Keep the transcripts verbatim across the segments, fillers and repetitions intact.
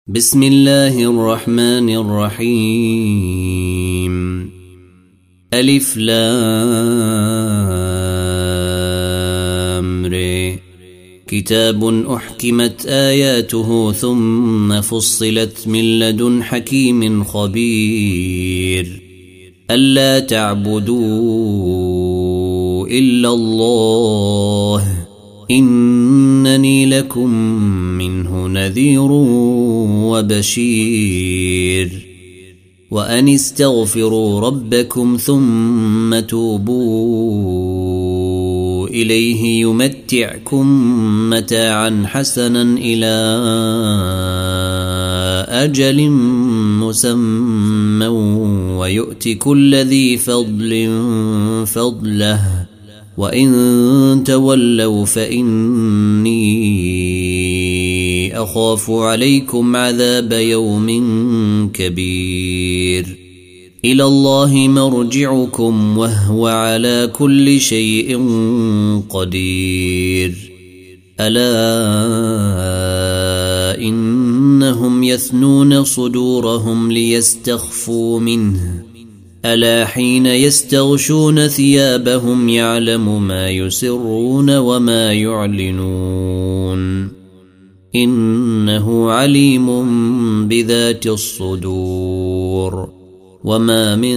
بسم الله الرحمن الرحيم. ألف لام ر. كتاب أحكمت آياته ثم فصلت من لدن حكيم خبير. ألا تعبدوا إلا الله إنني لكم منه نذير وبشير. وأن استغفروا ربكم ثم توبوا إليه يمتعكم متاعا حسنا إلى أجل مسمى ويؤت كل ذي فضل فضله وإن تولوا فإني أخاف عليكم عذاب يوم كبير. إلى الله مرجعكم وهو على كل شيء قدير. ألا إنهم يثنون صدورهم ليستخفوا منه ألا حين يستغشون ثيابهم يعلم ما يسرون وما يعلنون إنه عليم بذات الصدور. وما من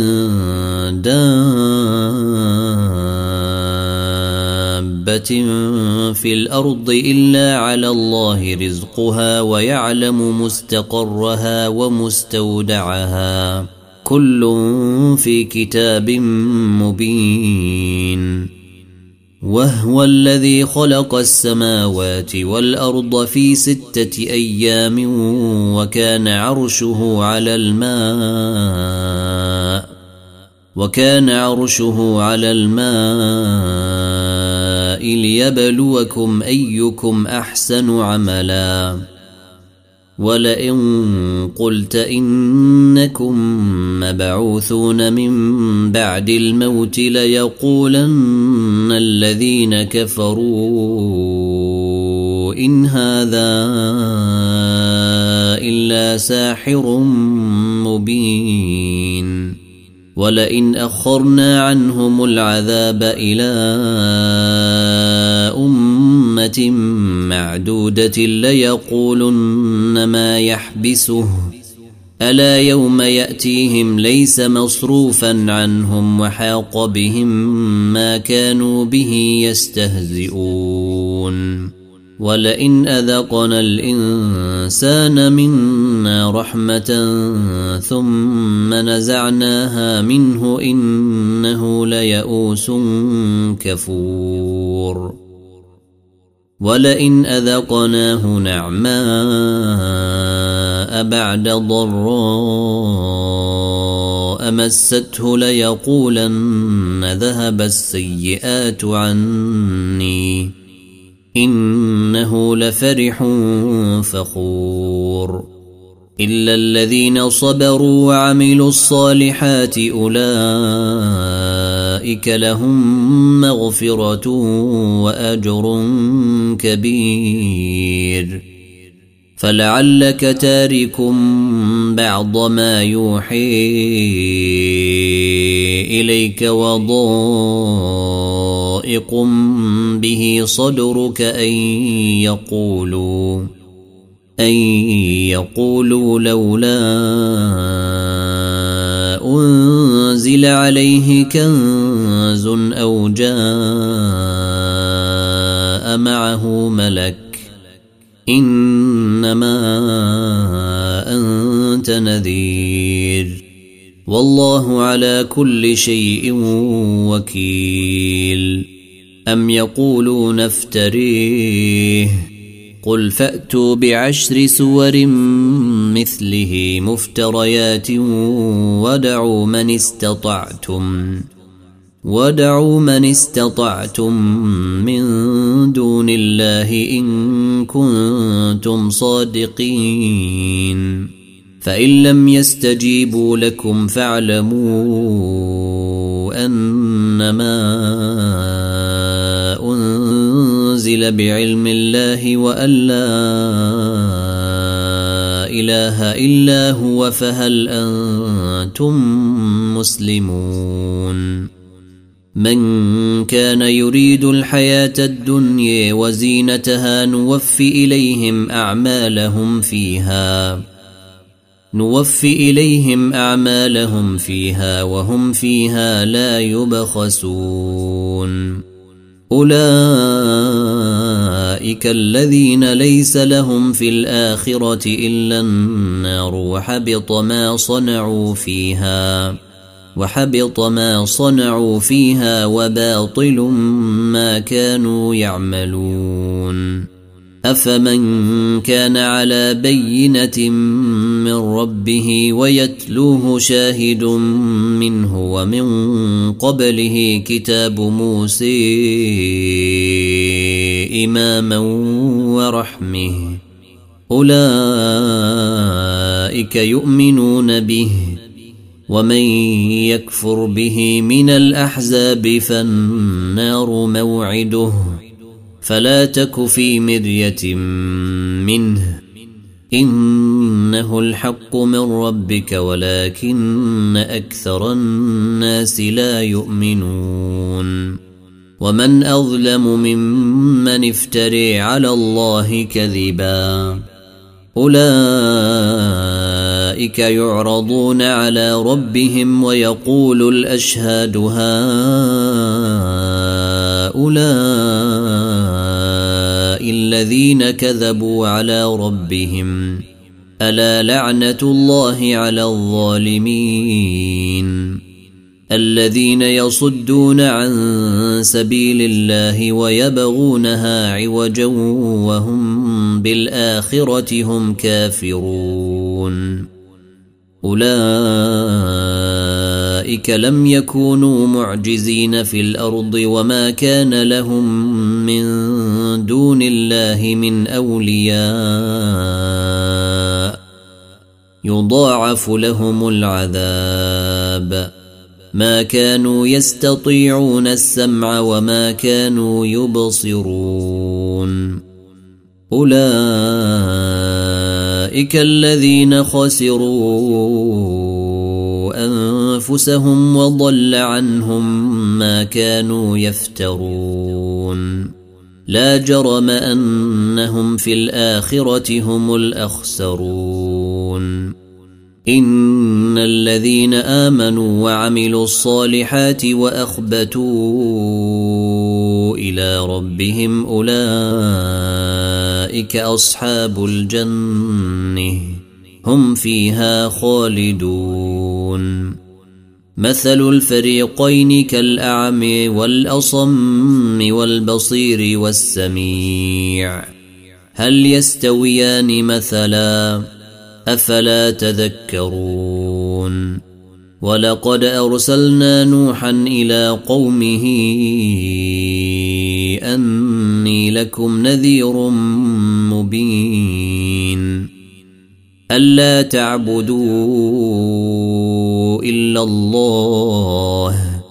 دابة في الأرض إلا على الله رزقها ويعلم مستقرها ومستودعها كل في كتاب مبين. وهو الذي خلق السماوات والأرض في ستة أيام وكان عرشه على الماء وكان عرشه على الماء ليبلوكم أيكم أحسن عملا. ولئن قلت إنكم مبعوثون من بعد الموت ليقولن الذين كفروا إن هذا إلا ساحر مبين. ولئن أخرنا عنهم العذاب إلى أمة معدودة ليقولن ما يحبسه ألا يوم يأتيهم ليس مصروفا عنهم وحاق بهم ما كانوا به يستهزئون. ولئن أذقنا الإنسان منا رحمة ثم نزعناها منه إنه ليئوس كفور. ولئن أذقناه نعماء بعد ضراء مسته ليقولن ذهب السيئات عني إنه لفرح فخور. إلا الذين صبروا وعملوا الصالحات أولئك لهم مغفرة وأجر كبير. فلعلك تارك بعض ما يوحي إليك وضائق به صدرك أن يقولوا أن يقولوا لولا أنزل عليه كنز أو جاء معه ملك إنما أنت نذير والله على كل شيء وكيل. أم يقولون افتريه قل فأتوا بعشر سور مثله مفتريات ودعوا من استطعتم ودعوا من استطعتم من دون الله إن كنتم صادقين. فإن لم يستجيبوا لكم فاعلموا أنما أنزل بعلم الله وأن لا إله إلا هو فهل أنتم مسلمون من كان يريد الحياة الدنيا وزينتها نوفي إليهم أعمالهم فيها نوفي إليهم أعمالهم فيها وهم فيها لا يبخسون أولئك الذين ليس لهم في الآخرة إلا النار وحبط ما صنعوا فيها وحبط ما صنعوا فيها وباطل ما كانوا يعملون أفمن كان على بينة من ربه ويتلوه شاهد منه ومن قبله كتاب موسى إماما ورحمه أولئك يؤمنون به ومن يكفر به من الأحزاب فالنار موعده فلا تك في مرية منه إنه الحق من ربك ولكن أكثر الناس لا يؤمنون ومن أظلم ممن افتري على الله كذبا أولئك يعرضون على ربهم ويقول الأشهاد هؤلاء الذين كذبوا على ربهم ألا لعنة الله على الظالمين الذين يصدون عن سبيل الله ويبغونها عوجا وهم بالآخرة هم كافرون أولئك لم يكونوا معجزين في الأرض وما كان لهم من دون الله من أولياء يضاعف لهم العذاب ما كانوا يستطيعون السمع وما كانوا يبصرون أولئك الذين خسروا أنفسهم وضل عنهم ما كانوا يفترون لا جرم أنهم في الآخرة هم الأخسرون إن الذين آمنوا وعملوا الصالحات وأخبتوا إلى ربهم أولئك أصحاب الجنة هم فيها خالدون مثل الفريقين كالأعمى والأصم والبصير والسميع هل يستويان مثلا أفلا تذكرون ولقد أرسلنا نوحا إلى قومه أني لكم نذير مبين ألا تعبدوا إلا الله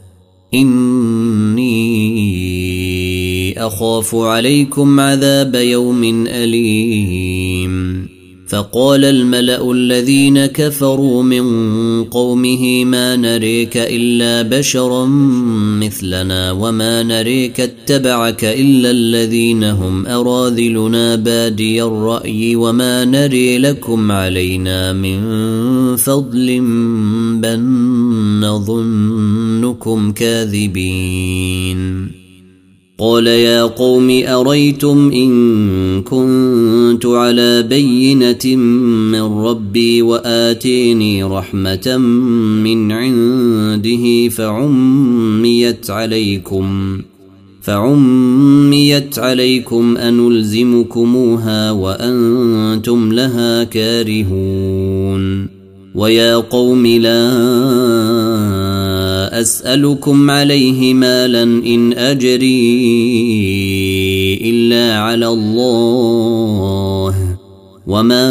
إني أخاف عليكم عذاب يوم أليم فقال الملأ الذين كفروا من قومه ما نريك إلا بشرا مثلنا وما نريك اتبعك إلا الذين هم أراذلنا بادي الرأي وما نري لكم علينا من فضل بل نظنكم كاذبين قال يا قوم أريتم إن كنت على بينة من ربي وآتيني رحمة من عنده فعميت عليكم فعميت عليكم أنلزمكموها وأنتم لها كارهون ويا قوم لا أسألكم عليه مالا إن أجري إلا على الله وما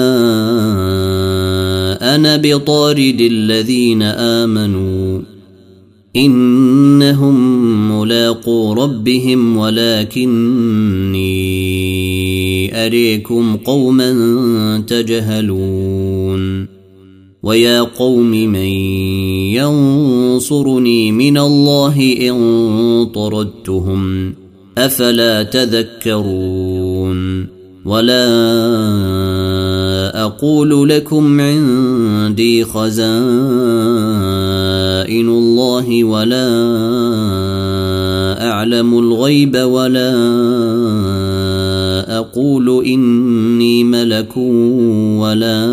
أنا بطارد الذين آمنوا إنهم ملاقو ربهم ولكني أريكم قوما تجهلون ويا قوم من ينصرني من الله إن طردتهم أفلا تذكرون ولا أقول لكم عندي خزائن الله ولا أعلم الغيب ولا أقول إني ملك ولا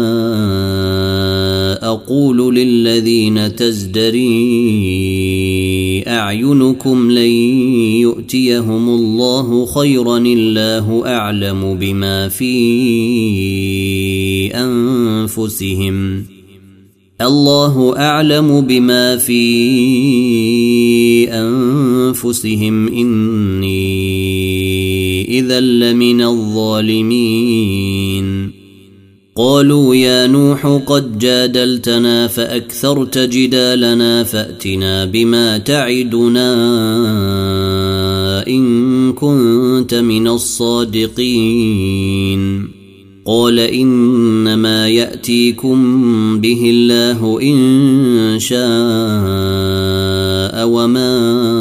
أقول للذين تزدري أعينكم لن يؤتيهم الله خيرا الله أعلم بما في أنفسهم الله أعلم بما في أنفسهم إني إذا لمن الظالمين قالوا يا نوح قد جادلتنا فأكثرت جدالنا فأتنا بما تعدنا إن كنت من الصادقين قال إنما يأتيكم به الله إن شاء وما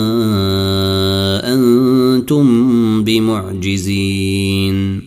أنتم بمعجزين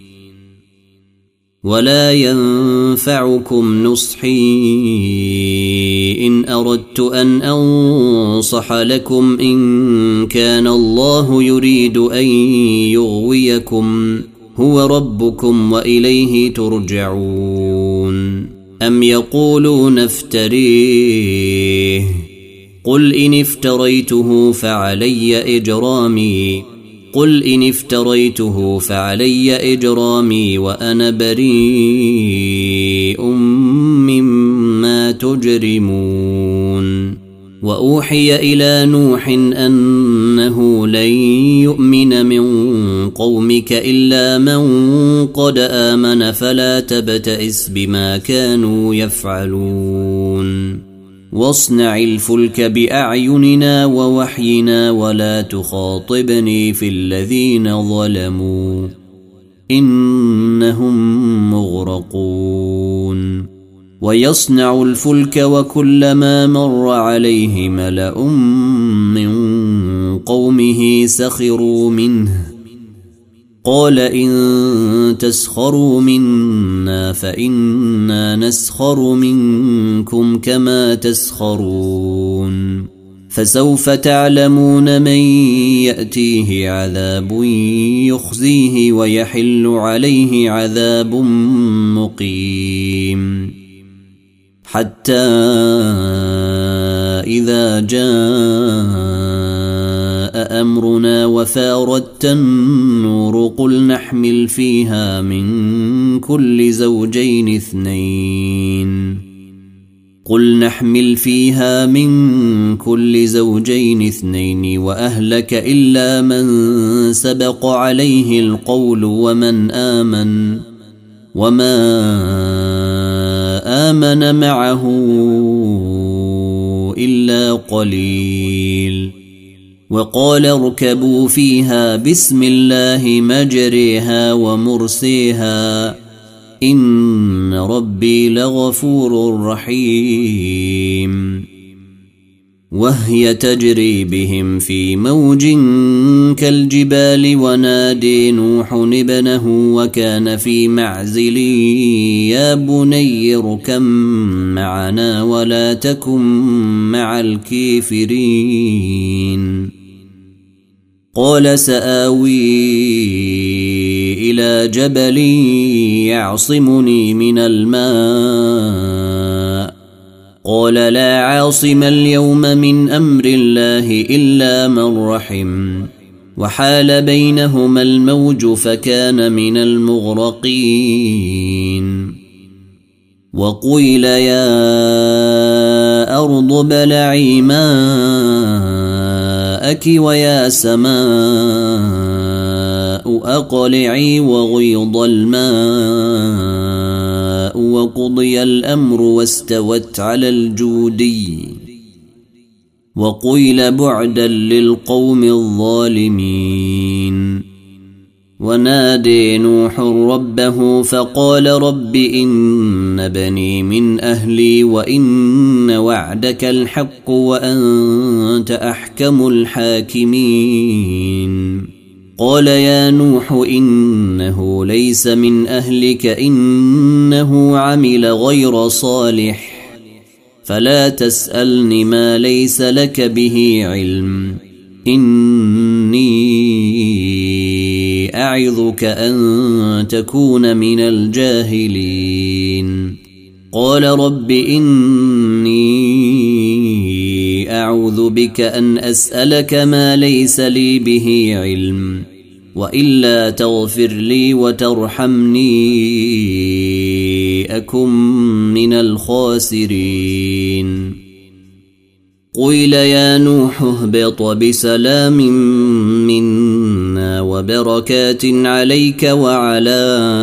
ولا ينفعكم نصحي إن أردت أن أنصح لكم إن كان الله يريد أن يغويكم هو ربكم وإليه ترجعون أم يقولون افتريه قل إن افتريته فعلي إجرامي قل إن افتريته فعلي إجرامي وأنا بريء مما تجرمون وأوحي إلى نوح أنه لن يؤمن من قومك إلا من قد آمن فلا تبتئس بما كانوا يفعلون واصنع الفلك بأعيننا ووحينا ولا تخاطبني في الذين ظلموا إنهم مغرقون ويصنع الفلك وكلما مر عليه ملأ من قومه سخروا منه قال إن تسخروا منا فإنا نسخر منكم كما تسخرون فسوف تعلمون من يأتيه عذاب يخزيه ويحل عليه عذاب مقيم حتى إذا جاء أمرنا وفاردت النور قل نحمل فيها من كل زوجين اثنين قل نحمل فيها من كل زوجين اثنين وأهلك إلا من سبق عليه القول ومن آمن وما آمن معه إلا قليل وقال اركبوا فيها بسم الله مجريها ومرسيها إن ربي لغفور رحيم وهي تجري بهم في موج كالجبال ونادي نوح ابنه وكان في معزل يا بني اركب معنا ولا تكن مع الكافرين قال سآوي إلى جبل يعصمني من الماء قال لا عاصم اليوم من أمر الله إلا من رحم وحال بينهما الموج فكان من المغرقين وقيل يا أرض ابلعي ماءك ويا سماء أقلعي وغيض الماء وقضي الأمر واستوت على الجودي وقيل بعدا للقوم الظالمين ونادي نوح ربه فقال رب إن بني من أهلي وإن وعدك الحق وأنت أحكم الحاكمين قال يا نوح إنه ليس من أهلك إنه عمل غير صالح فلا تسألني ما ليس لك به علم إني أعظك أن تكون من الجاهلين قال رب إني أعوذ بك أن أسألك ما ليس لي به علم وإلا تغفر لي وترحمني أكن من الخاسرين قيل يا نوح اهبط بسلام منا وبركات عليك وعلى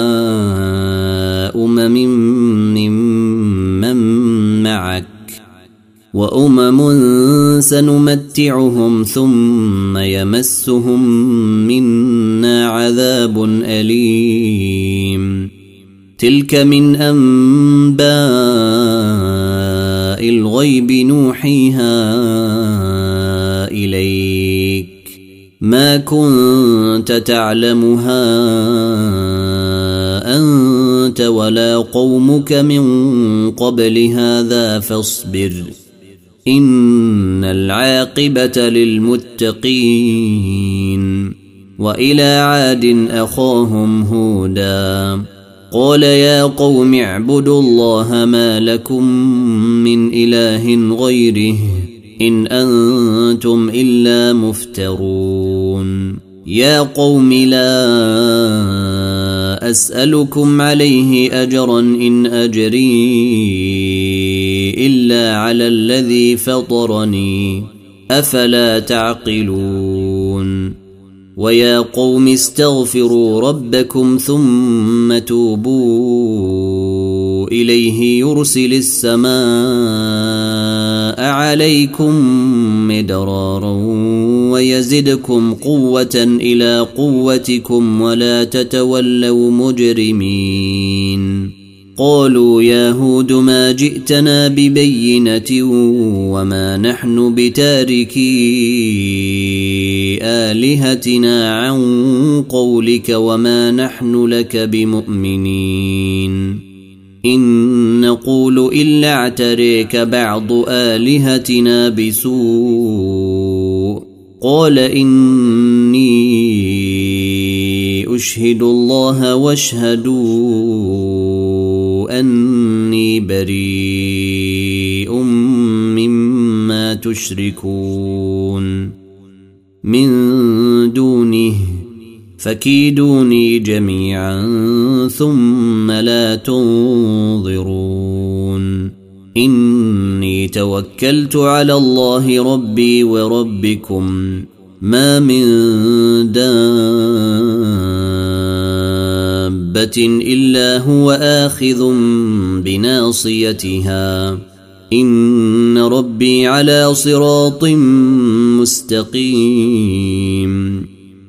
أمم ممن معك وأمم سنمتعهم ثم يمسهم منا عذاب أليم تلك من أنباء الغيب نوحيها إليك ما كنت تعلمها أنت ولا قومك من قبل هذا فاصبر إن العاقبة للمتقين وإلى عاد أخاهم هودا قال يا قوم اعبدوا الله ما لكم من إله غيره إن أنتم إلا مفترون يا قوم لا أسألكم عليه أجرا إن أجري إلا على الذي فطرني أفلا تعقلون ويا قوم استغفروا ربكم ثم توبوا إليه يرسل السماء عليكم مدرارا ويزدكم قوة إلى قوتكم ولا تتولوا مجرمين قالوا يا هود ما جئتنا ببينة وما نحن بتاركي آلهتنا عن قولك وما نحن لك بمؤمنين إن نقول إلا اعتريك بعض آلهتنا بسوء قال إني أشهد الله واشهدوا أني بريء مما تشركون من دونه فكيدوني جميعا ثم لا تنظرون إني توكلت على الله ربي وربكم ما من دابة إلا هو آخذ بناصيتها إن ربي على صراط مستقيم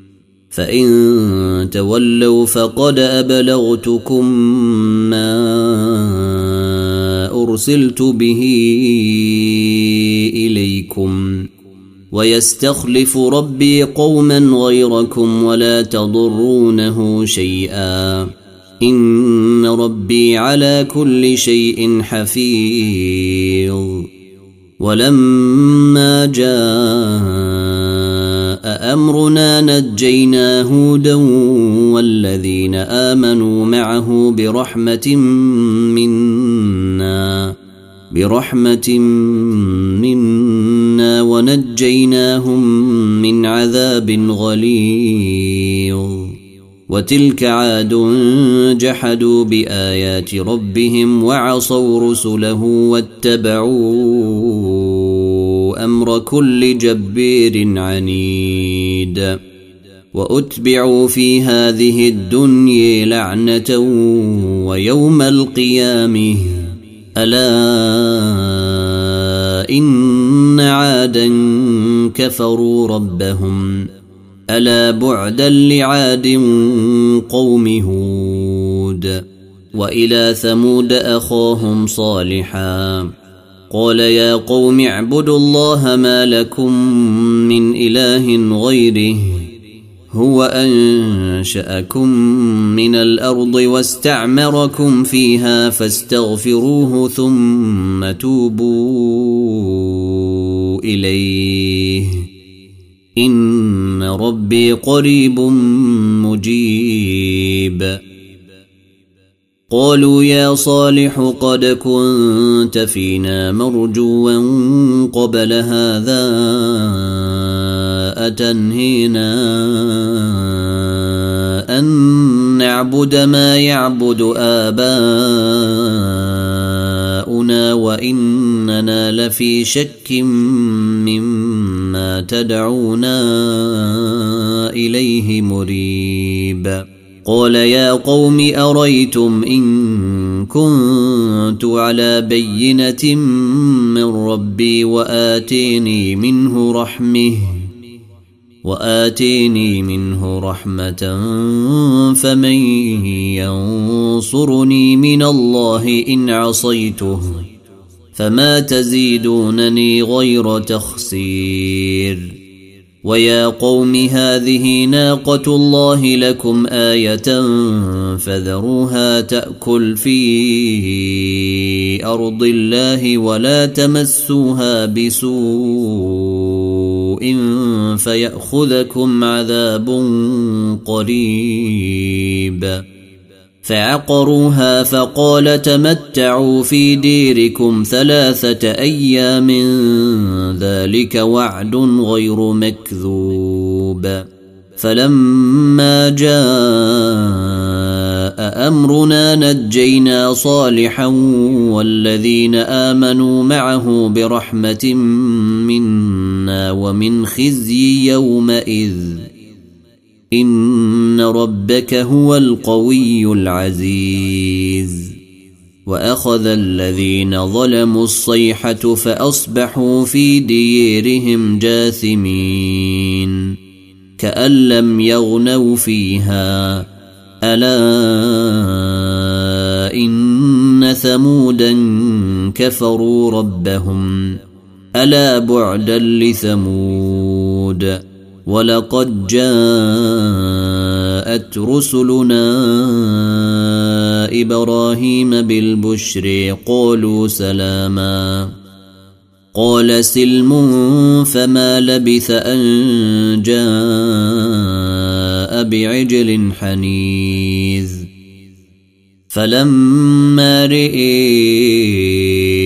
فإن تولوا فقد أبلغتكم ما أرسلت به إليكم ويستخلف ربي قوما غيركم ولا تضرونه شيئا إن ربي على كل شيء حفيظ ولما جاء أمرنا نجينا هودا والذين آمنوا معه برحمة منا برحمة منا ونجيناهم من عذاب غليظ وتلك عاد جحدوا بآيات ربهم وعصوا رسله واتبعوا أمر كل جبير عنيد وأتبعوا في هذه الدنيا لعنة ويوم القيامة ألا إن عادا كفروا ربهم ألا بعدا لعاد قوم هود. وإلى ثمود أخاهم صالحا قال يا قوم اعبدوا الله ما لكم من إله غيره هو أنشأكم من الأرض واستعمركم فيها فاستغفروه ثم توبوا إليه إن ربي قريب مجيب. قالوا يا صالح قد كنت فينا مرجوا قبل هذا أتنهينا أن نعبد ما يعبد آباؤنا وإننا لفي شك مما تدعونا إليه مريب. قال يا قوم أريتم إن كنت على بينة من ربي وآتيني منه رحمه وآتيني منه رحمة فمن ينصرني من الله إن عصيته فما تزيدونني غير تخسير. ويا قوم هذه ناقة الله لكم آية فذروها تأكل في أرض الله ولا تمسوها بسوء فيأخذكم عذاب قريب. فعقروها فقال تمتعوا في ديركم ثلاثة أيام ذلك وعد غير مكذوب. فلما جاء أمرنا نجينا صالحا والذين آمنوا معه برحمة منا ومن خزي يومئذ إن ربك هو القوي العزيز. وأخذ الذين ظلموا الصيحة فأصبحوا في ديرهم جاثمين كأن لم يغنوا فيها ألا إن ثمودا كفروا ربهم ألا بعدا لثمود. ولقد جاءت رسلنا إبراهيم بالبشر قالوا سلاما قال سلم فما لبث أن جاء بعجل حنيذ. فلما رئي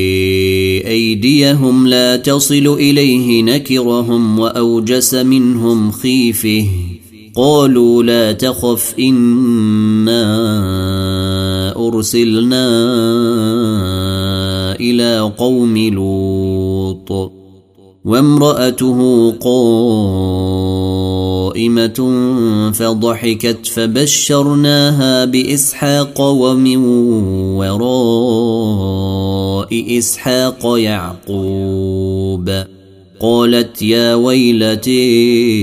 أيديهم لا تصل إليه نكرهم وأوجس منهم خيفه قالوا لا تخف إنا أرسلنا إلى قوم لوط وامرأته قائمة فضحكت فبشرناها بإسحاق ومن وراء إسحاق يعقوب. قالت يا ويلتي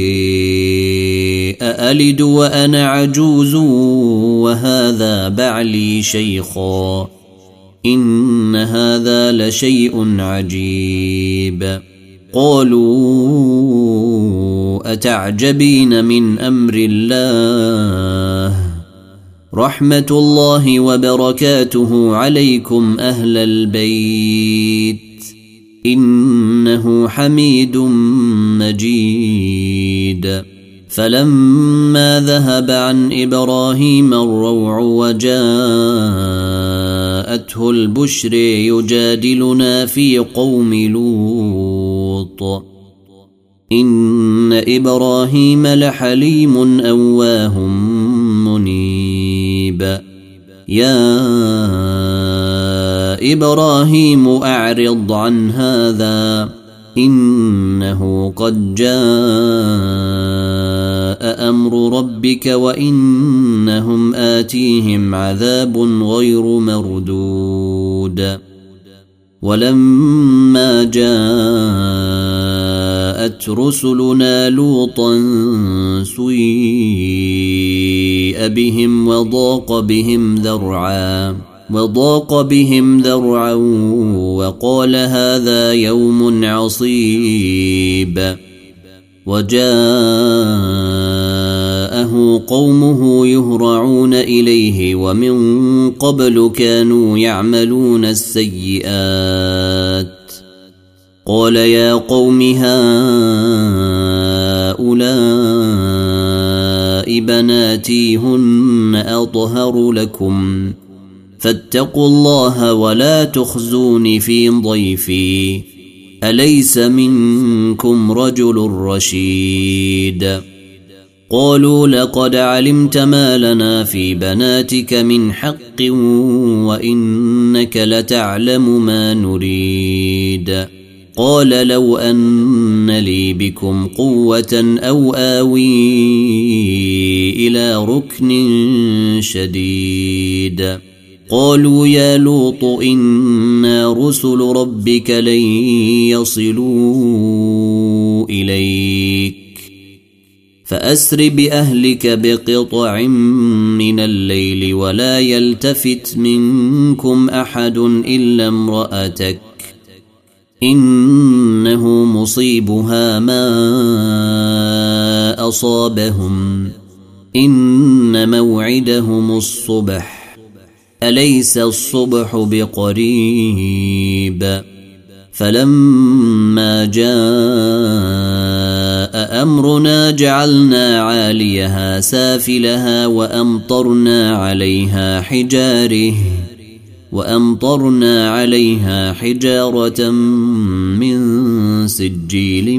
أألد وأنا عجوز وهذا بعلي شيخا إن هذا لشيء عجيب. قالوا أتعجبين من أمر الله رحمة الله وبركاته عليكم أهل البيت إنه حميد مجيد. فلما ذهب عن إبراهيم الروع وجاءته البشر يجادلنا في قوم لوط إن إبراهيم لحليم أواه منيب. يا إبراهيم أعرض عن هذا إنه قد جاء أمر ربك وإنهم آتيهم عذاب غير مردود. ولما جاء جاءت رسلنا لوطا سيء بهم وضاق بهم ذرعا وضاق بهم ذرعا وقال هذا يوم عصيب وجاءه قومه يهرعون إليه ومن قبل كانوا يعملون السيئات قال يا قوم هؤلاء بناتي هن أطهر لكم فاتقوا الله ولا تخزون في ضيفي أليس منكم رجل رشيد قالوا لقد علمت ما لنا في بناتك من حق وإنك لتعلم ما نريد قال لو أن لي بكم قوة أو آوي إلى ركن شديد قالوا يا لوط إنا رسل ربك لن يصلوا إليك فأسر بأهلك بقطع من الليل ولا يلتفت منكم أحد إلا امرأتك إنه مصيبها ما أصابهم إن موعدهم الصبح أليس الصبح بقريب فلما جاء أمرنا جعلنا عاليها سافلها وأمطرنا عليها حجاره وأمطرنا عليها حجارة من سجيل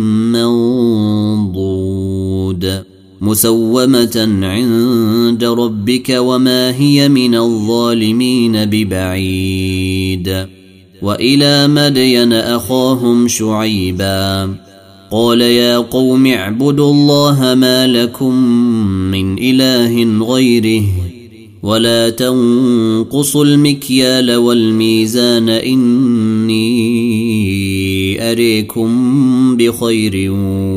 منضود مسومة عند ربك وما هي من الظالمين ببعيد وإلى مدين أخاهم شعيبا قال يا قوم اعبدوا الله ما لكم من إله غيره ولا تنقصوا المكيال والميزان إني أريكم بخير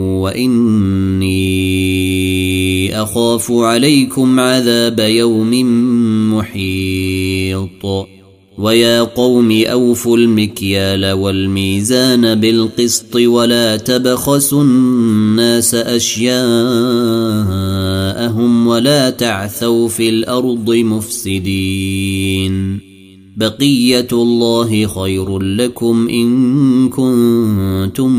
وإني أخاف عليكم عذاب يوم محيط ويا قوم أوفوا المكيال والميزان بالقسط ولا تبخسوا الناس أشياءهم ولا تعثوا في الأرض مفسدين بقية الله خير لكم إن كنتم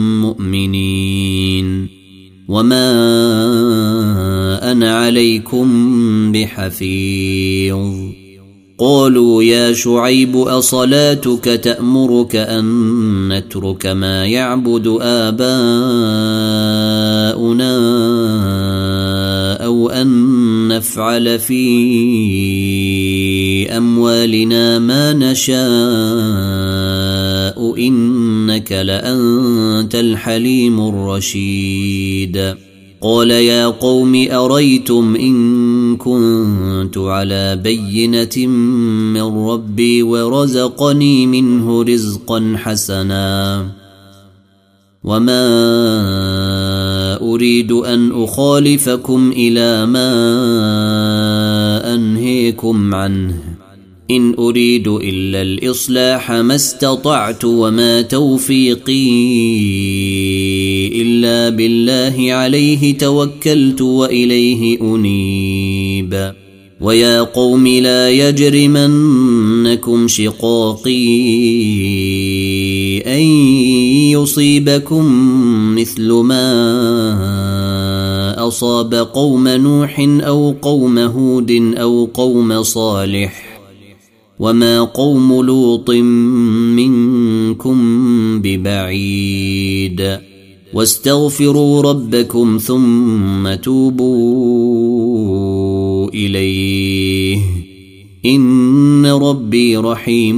مؤمنين وما أنا عليكم بحفيظ قالوا يا شعيب أصلاتك تأمرك أن نترك ما يعبد آباؤنا أو أن نفعل في أموالنا ما نشاء إنك لأنت الحليم الرشيد قال يا قوم أريتم إن كنت على بينة من ربي ورزقني منه رزقا حسنا وما أريد أن أخالفكم إلى ما أنهيكم عنه إن أريد إلا الإصلاح ما استطعت وما توفيقي إلا بالله عليه توكلت وإليه أنيب ويا قوم لا يجرمنكم شقاقي أن يصيبكم مثل ما أصاب قوم نوح أو قوم هود أو قوم صالح وما قوم لوط منكم ببعيد واستغفروا ربكم ثم توبوا إليه إن ربي رحيم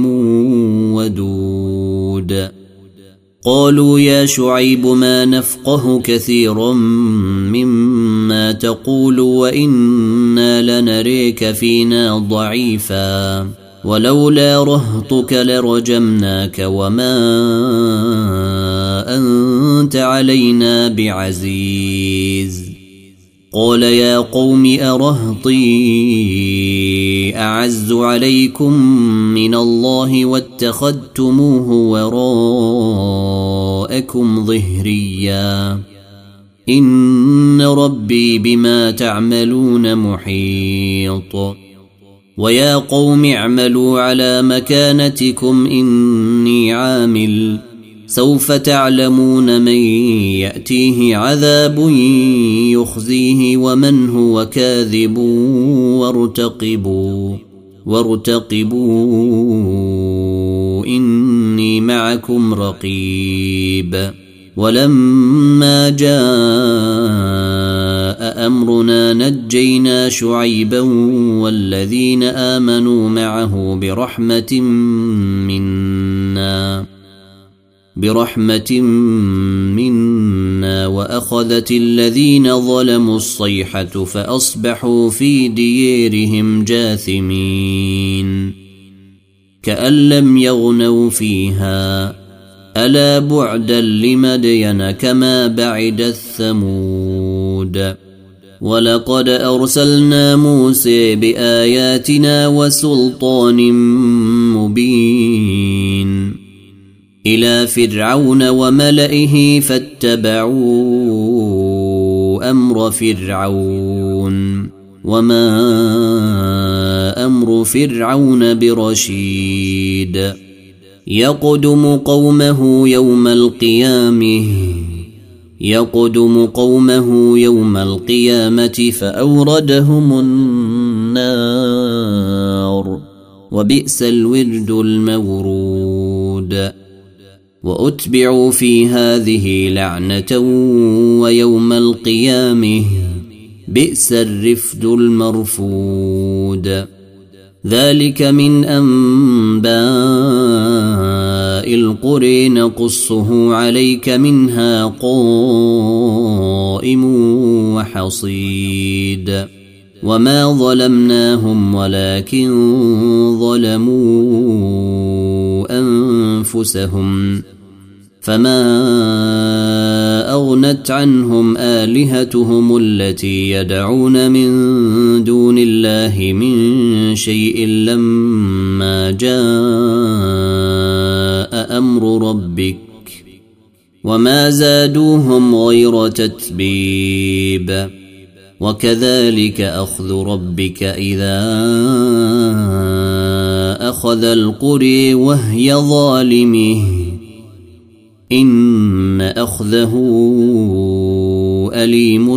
ودود قالوا يا شعيب ما نفقه كثيرا مما تقول وإنا لنريك فينا ضعيفا ولولا رهطك لرجمناك وما أنت علينا بعزيز. قال يا قوم أرهطي أعز عليكم من الله واتخذتموه وراءكم ظهريا إن ربي بما تعملون محيط. ويا قوم اعملوا على مكانتكم إني عامل سوف تعلمون من يأتيه عذاب يخزيه ومن هو كاذب وارتقبوا وارتقبوا إني معكم رقيب. ولما جاء أمرنا نجينا شعيبا والذين آمنوا معه برحمة منا برحمة منا وأخذت الذين ظلموا الصيحة فأصبحوا في ديارهم جاثمين كأن لم يغنوا فيها ألا بعدا لمدين كما بعد الثمود. ولقد أرسلنا موسى بآياتنا وسلطان مبين إلى فرعون وملئه فاتبعوا أمر فرعون وما أمر فرعون برشيد. يقدم قومه يوم القيامة يقدم قومه يوم القيامة فأوردهم النار وبئس الورد المورود. وأتبعوا في هذه لعنة ويوم القيامة بئس الرفد المرفود. ذلك من أنباء القرى نقصه عليك منها قائم وحصيد. وما ظلمناهم ولكن ظلموا أنفسهم فما أغنت عنهم آلهتهم التي يدعون من دون الله من شيء لما جاء أمر ربك وما زادوهم غير تتبيب. وكذلك أخذ ربك إذا أخذ القرى وهي ظالمة إن أخذه أليم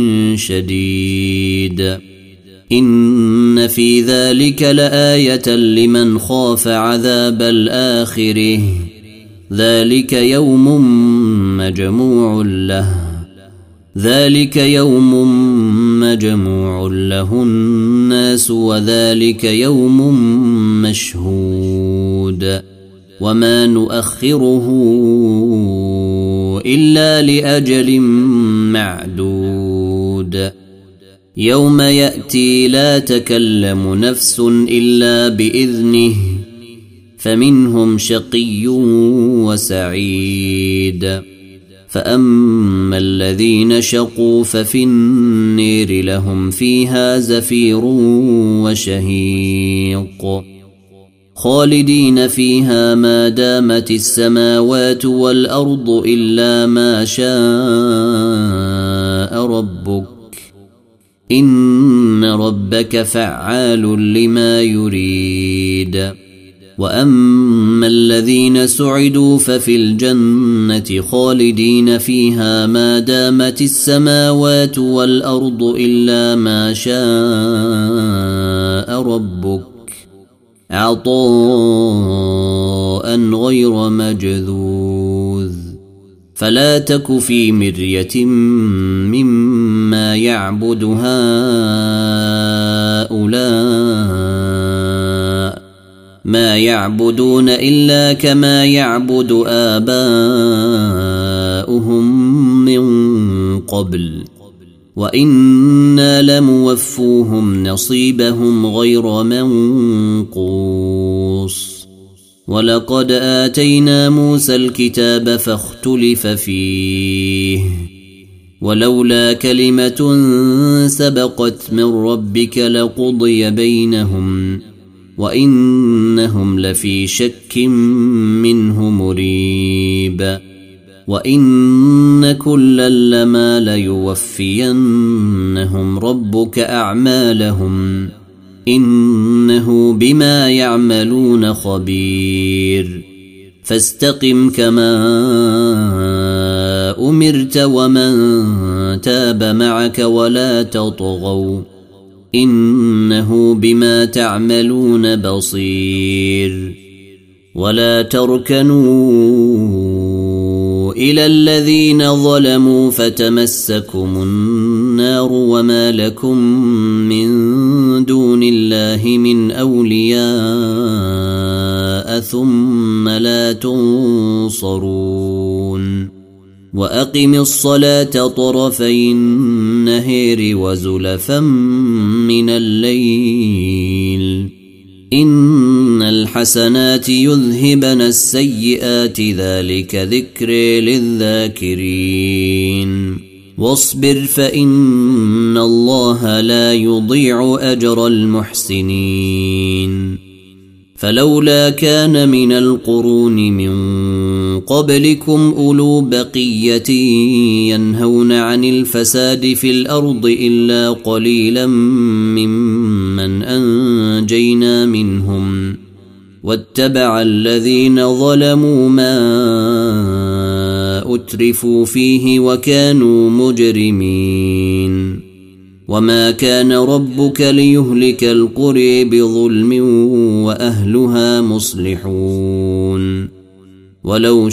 شديد. إن في ذلك لآية لمن خاف عذاب الآخرة ذلك يوم مجموع له ذلك يوم مجموع له الناس وذلك يوم مشهود. وما نؤخره إلا لأجل معدود. يوم يأتي لا تكلم نفس إلا بإذنه فمنهم شقي وسعيد. فأما الذين شقوا ففي النير لهم فيها زفير وشهيق خالدين فيها ما دامت السماوات والأرض إلا ما شاء ربك إن ربك فعال لما يريد. وأما الذين سعدوا ففي الجنة خالدين فيها ما دامت السماوات والأرض إلا ما شاء ربك عطاء غير مجذوذ. فلا تك في مرية مما يعبد هؤلاء ما يعبدون إلا كما يعبد آباؤهم من قبل وإنا لموفوهم نصيبهم غير منقوص ولقد آتينا موسى الكتاب فاختلف فيه ولولا كلمة سبقت من ربك لقضي بينهم وإنهم لفي شك منه مريب وإن كلا لما ليوفينهم ربك أعمالهم إنه بما يعملون خبير فاستقم كما أمرت ومن تاب معك ولا تطغوا إنه بما تعملون بصير ولا تركنوا إلى الذين ظلموا فتمسكم النار وما لكم من دون الله من أولياء ثم لا تنصرون وأقم الصلاة طرفي النهار وزلفا من الليل إن الحسنات يذهبن السيئات ذلك ذكر للذاكرين واصبر فإن الله لا يضيع أجر المحسنين فلولا كان من القرون من قبلكم أولو بقية ينهون عن الفساد في الأرض إلا قليلا ممن أنجينا منهم واتبع الذين ظلموا ما أترفوا فيه وكانوا مجرمين وما كان ربك ليهلك القرى بظلم وأهلها مصلحون ولو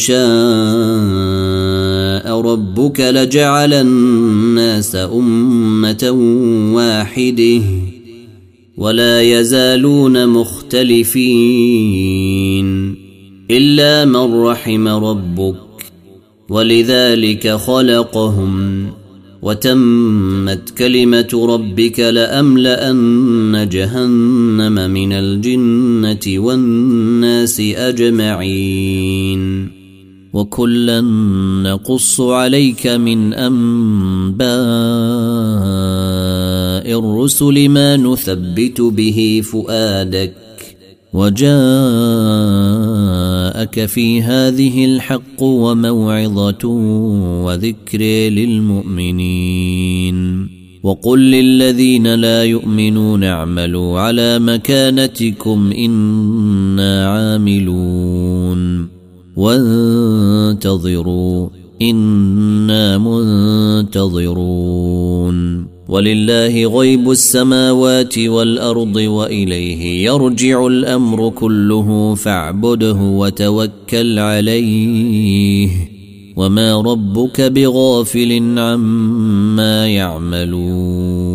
شاء ربك لجعل الناس أمة واحدة ولا يزالون مختلفين إلا من رحم ربك ولذلك خلقهم وتمت كلمة ربك لأملأن جهنم من الجنة والناس أجمعين وكلا نقص عليك من أنباء الرسل ما نثبت به فؤادك وجاءك في هذه الحق وموعظة وذكر للمؤمنين وقل للذين لا يؤمنون اعملوا على مكانتكم إنا عاملون وانتظروا إنا منتظرون ولله غيب السماوات والأرض وإليه يرجع الأمر كله فاعبده وتوكل عليه وما ربك بغافل عما يعملون